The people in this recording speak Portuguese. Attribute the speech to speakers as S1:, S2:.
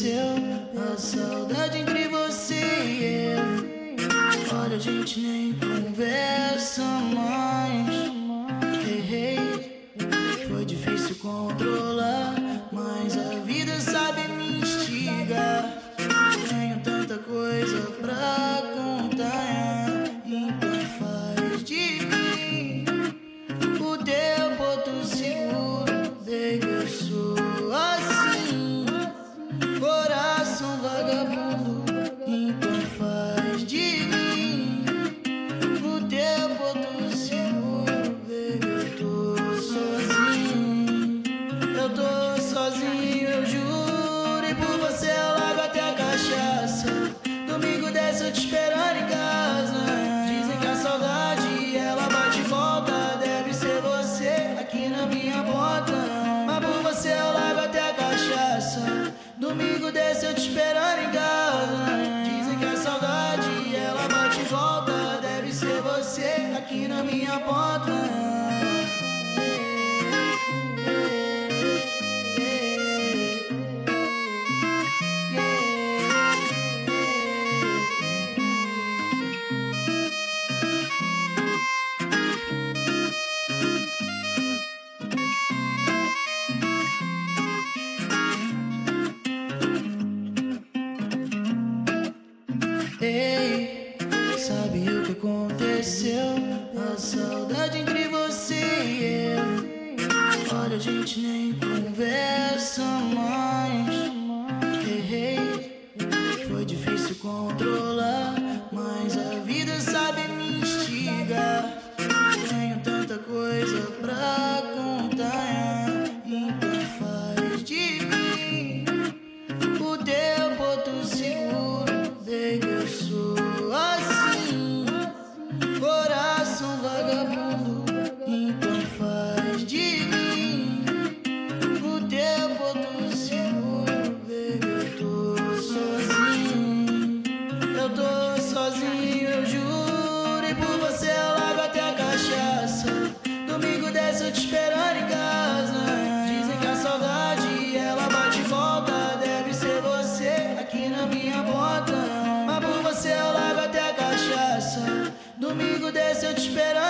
S1: aconteceu? A saudade entre você e eu. Olha, a gente nem conversa mais. Errei, foi difícil controlar, mas a vida sabe me instigar. Tenho tanta coisa pra contar, então faz de mim o teu porto seguro, baby. Eu sou assim, coração vagabundo, então faz de mim o teu porto seguro, baby. Eu tô sozinho, eu juro, e por você eu largo até a cachaça. Domingo desce eu te esperando em casa. Dizem que a saudade ela bate e volta, deve ser você aqui na minha porta. Mas por você eu largo até a cachaça. Domingo desce eu te esperando em casa. Dizem que a saudade ela bate e volta, deve ser você aqui na minha porta. Ei, sabe o que aconteceu? A saudade entre você e eu. Olha, a gente nem conversa mais. Errei, foi difícil controlar, mas a vida sabe me instigar. Tenho tanta coisa pra contar, então faz de mim o teu porto seguro, baby. Eu sou assim, coração vagabundo, então faz de mim o teu porto seguro, baby. Eu tô sozinho, eu juro, e por você eu largo até a cachaça. Domingo desce eu te esperando em casa. Dizem que a saudade ela bate e volta, deve ser você aqui na minha porta. Mas por você eu largo até a cachaça. Domingo desce eu te esperando.